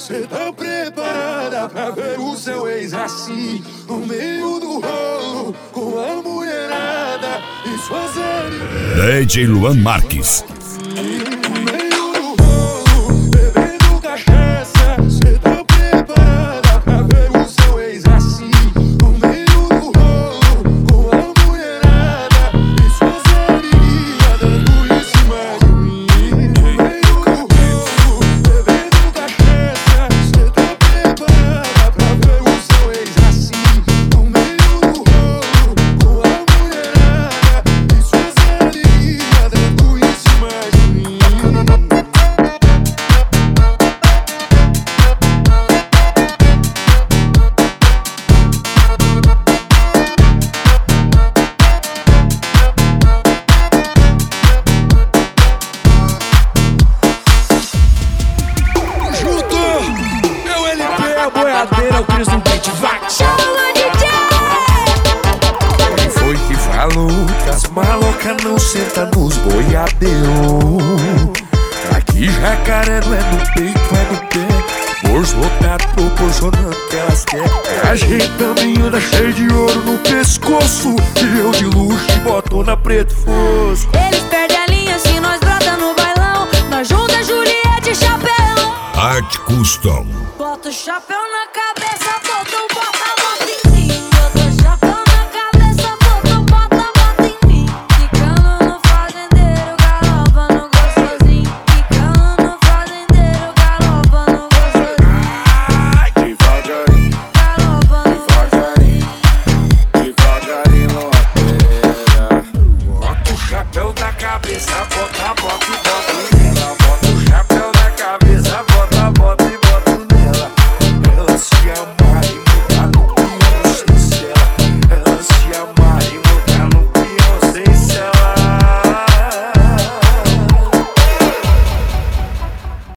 cê tá preparada pra ver o seu ex assim, no meio do rolo, com a mulherada e suas DJ Luan Marques. no meio do rolo, bebendo cachaça, cê tá preparada pra ver o seu ex assim, no meio do rolo, com a mulherada e suas amiguinhas dando em cima de mim. No meio do rolo, bebendo cachaça, cê tá preparada pra ver o seu ex assim, no meio do rolo, com a mulherada e suas amiguinhas dando em cima de mim. Junto, é o LP, a boiadeira, o Cris no beat, vai! Chama DJ! Quem foi que falou que as malocas não sentam nos boiadeiros? Aqui jacaré não é no peito, é no pé. Bolso lotado proporcionando o que elas querem. A gente também anda cheio de ouro no pescoço, e eu de luxo e botona preto fosco. Eles perdem a linha se nós brota no bailão. Nós junta Juliette e chapéu. Art Custom. Bota o chapéu na cabeça.